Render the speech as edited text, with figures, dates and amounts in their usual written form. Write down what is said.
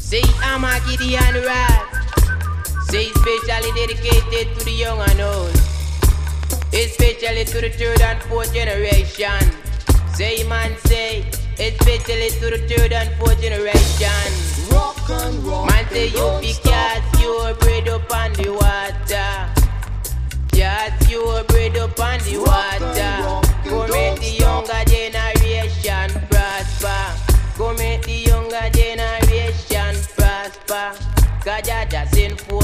Say I'm a Gideon Rat. Say especially dedicated to the young and old, especially to the third and fourth generation. Say man say, especially to the third and fourth generation. Rock and roll. Man say you be cast your bread up on the water. Cast your bread up on the water. Go make the younger generation prosper. Go make the younger generation prosper. 'Cause Jah send forth